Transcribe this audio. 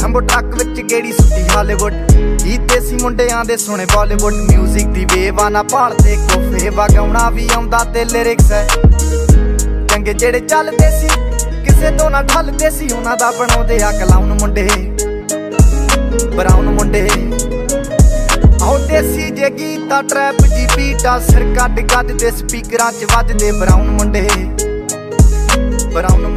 Jumbo truck ਵਿੱਚ ਗੇੜੀ ਸੁੱਟੀ Hollywood. ਹੀ ਦੇਸੀ ਮੁੰਡਿਆਂ ਦੇ ਸੁਣੇ ਬਾਲੀਵੁੱਡ। ਮਿਊਜ਼ਿਕ ਦੀ ਵੇਵ ਆ ਨਾ ਭਾਲਦੇ ਕੋਫੇ, ਵਗਾਉਣਾ ਵੀ ਆਉਂਦਾ ਤੇ ਲਿਰਿਕਸ ਹੈ ਚੰਗੇ ਜਿਹੜੇ ਚੱਲਦੇ ਸੀ, ਕਿਸੇ ਤੋਂ ਨਾ ਢਲਦੇ ਸੀ। ਉਹਨਾਂ ਦਾ ਬਣਾਉਂਦੇ ਆ ਕਲਾਉਨ ਮੁੰਡੇ, ਬਰਾਉਨ ਮੁੰਡੇ। ਆਓ ਦੇਸੀ ਜੇ ਗੀਤਾ ਟਰੈਪ ਜੀ ਬੀਟਾ, ਸਿਰ ਕੱਢ ਗੱਜਦੇ ਸਪੀਕਰਾਂ 'ਚ ਵੱਜਦੇ ਬਰਾਉਨ ਮੁੰਡੇ, ਬਰਾਉਨ